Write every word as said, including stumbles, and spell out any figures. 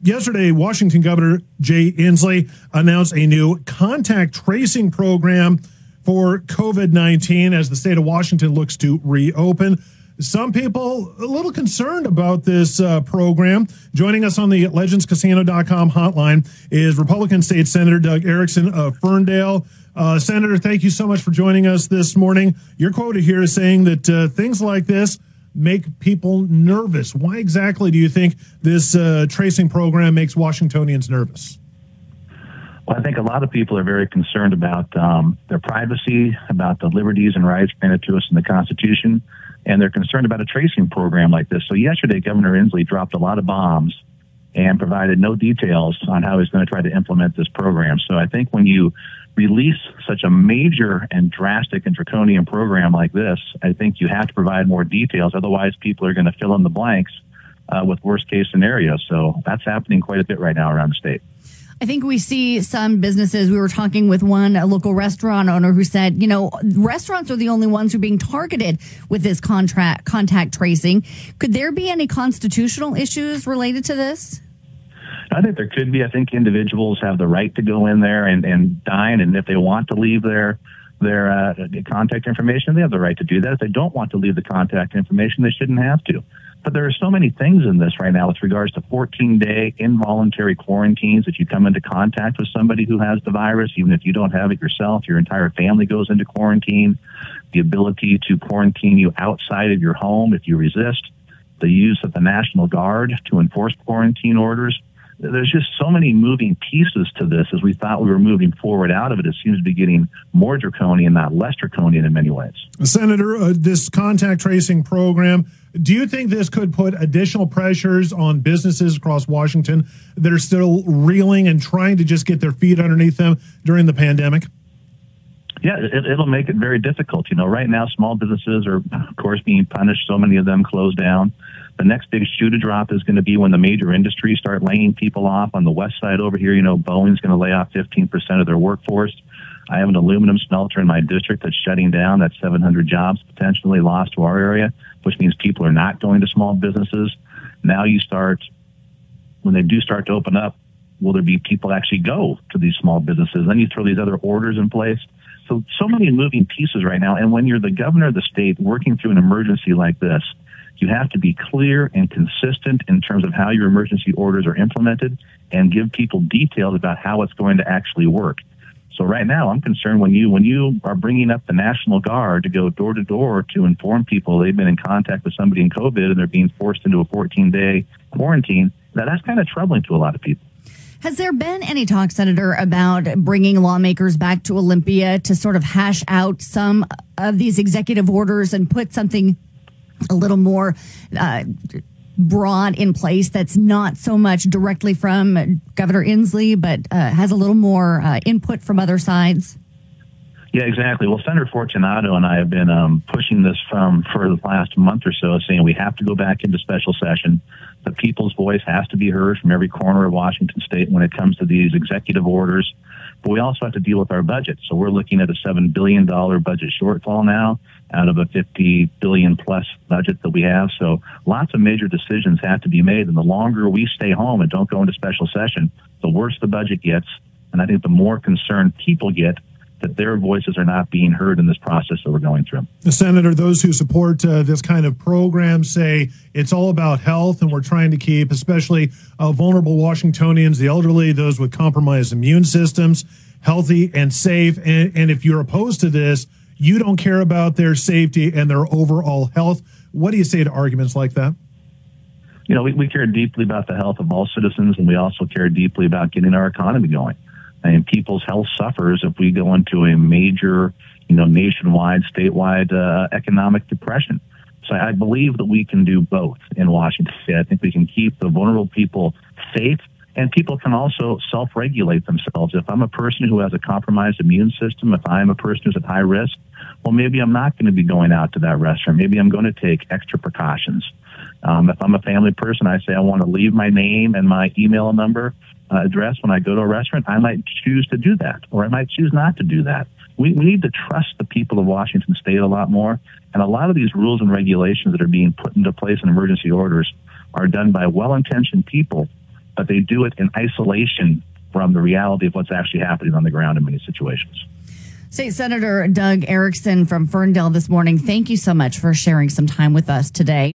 yesterday, Washington Governor Jay Inslee announced a new contact tracing program for COVID nineteen as the state of Washington looks to reopen. Some people a little concerned about this uh, program. Joining us on the legends casino dot com hotline is Republican State Senator Doug Erickson of Ferndale. Uh, Senator, thank you so much for joining us this morning. Your quoted here is saying that uh, things like this make people nervous. Why exactly do you think this uh, tracing program makes Washingtonians nervous? Well, I think a lot of people are very concerned about um, their privacy, about the liberties and rights granted to us in the Constitution, and they're concerned about a tracing program like this. So yesterday, Governor Inslee dropped a lot of bombs and provided no details on how he's going to try to implement this program. So I think when you release such a major and drastic and draconian program like this, I think you have to provide more details. Otherwise, people are going to fill in the blanks uh, with worst-case scenarios. So that's happening quite a bit right now around the state. I think we see some businesses. We were talking with one a local restaurant owner who said, you know, restaurants are the only ones who are being targeted with this contract contact tracing. Could there be any constitutional issues related to this? I think there could be. I think individuals have the right to go in there and, and dine, and if they want to leave their their uh, contact information, they have the right to do that. If they don't want to leave the contact information, they shouldn't have to. But there are so many things in this right now with regards to fourteen-day involuntary quarantines that you come into contact with somebody who has the virus, even if you don't have it yourself, your entire family goes into quarantine, the ability to quarantine you outside of your home if you resist, the use of the National Guard to enforce quarantine orders. There's just so many moving pieces to this. As we thought we were moving forward out of it, it seems to be getting more draconian, not less draconian in many ways. Senator, uh, this contact tracing program, do you think this could put additional pressures on businesses across Washington that are still reeling and trying to just get their feet underneath them during the pandemic? Yeah, it, it'll make it very difficult. You know, right now, small businesses are, of course, being punished. So many of them closed down. The next big shoe to drop is going to be when the major industries start laying people off. On the west side over here, you know, Boeing's going to lay off fifteen percent of their workforce. I have an aluminum smelter in my district that's shutting down. That's seven hundred jobs potentially lost to our area, which means people are not going to small businesses. Now you start, when they do start to open up, will there be people actually go to these small businesses? Then you throw these other orders in place. So, so many moving pieces right now. And when you're the governor of the state working through an emergency like this, you have to be clear and consistent in terms of how your emergency orders are implemented and give people details about how it's going to actually work. So right now, I'm concerned when you when you are bringing up the National Guard to go door to door to inform people they've been in contact with somebody in COVID and they're being forced into a fourteen-day quarantine, that that's kind of troubling to a lot of people. Has there been any talk, Senator, about bringing lawmakers back to Olympia to sort of hash out some of these executive orders and put something a little more uh, broad in place that's not so much directly from Governor Inslee, but uh, has a little more uh, input from other sides? Yeah, exactly. Well, Senator Fortunato and I have been um, pushing this from for the last month or so, saying we have to go back into special session. The people's voice has to be heard from every corner of Washington state when it comes to these executive orders. But we also have to deal with our budget. So we're looking at a seven billion dollars budget shortfall now out of a fifty billion dollars plus budget that we have. So lots of major decisions have to be made. And the longer we stay home and don't go into special session, the worse the budget gets. And I think the more concerned people get that their voices are not being heard in this process that we're going through. Senator, those who support uh, this kind of program say it's all about health, and we're trying to keep especially uh, vulnerable Washingtonians, the elderly, those with compromised immune systems, healthy and safe. And, and if you're opposed to this, you don't care about their safety and their overall health. What do you say to arguments like that? You know, we, we care deeply about the health of all citizens, and we also care deeply about getting our economy going. And people's health suffers if we go into a major, you know, nationwide, statewide uh, economic depression. So I believe that we can do both in Washington State. I think we can keep the vulnerable people safe, and people can also self-regulate themselves. If I'm a person who has a compromised immune system, if I'm a person who's at high risk, well, maybe I'm not going to be going out to that restaurant. Maybe I'm going to take extra precautions. Um, if I'm a family person, I say I want to leave my name and my email number Uh, address when I go to a restaurant, I might choose to do that, or I might choose not to do that. We, we need to trust the people of Washington State a lot more, and a lot of these rules and regulations that are being put into place in emergency orders are done by well-intentioned people, but they do it in isolation from the reality of what's actually happening on the ground in many situations. State Senator Doug Erickson from Ferndale this morning, thank you so much for sharing some time with us today.